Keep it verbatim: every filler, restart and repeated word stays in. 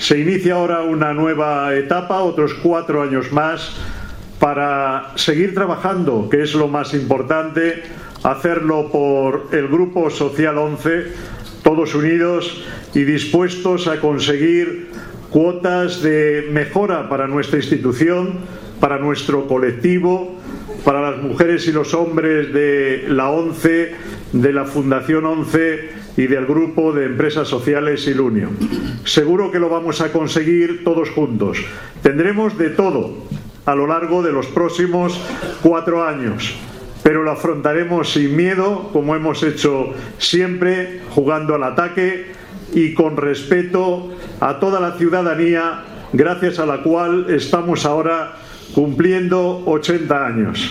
Se inicia ahora una nueva etapa, otros cuatro años más, para seguir trabajando, que es lo más importante, hacerlo por el Grupo Social once, todos unidos y dispuestos a conseguir cuotas de mejora para nuestra institución, para nuestro colectivo, para las mujeres y los hombres de la ONCE, de la Fundación ONCE y del Grupo de Empresas Sociales Ilunio. Seguro que lo vamos a conseguir todos juntos. Tendremos de todo a lo largo de los próximos cuatro años, pero lo afrontaremos sin miedo, como hemos hecho siempre, jugando al ataque y con respeto a toda la ciudadanía, gracias a la cual estamos ahora cumpliendo ochenta años.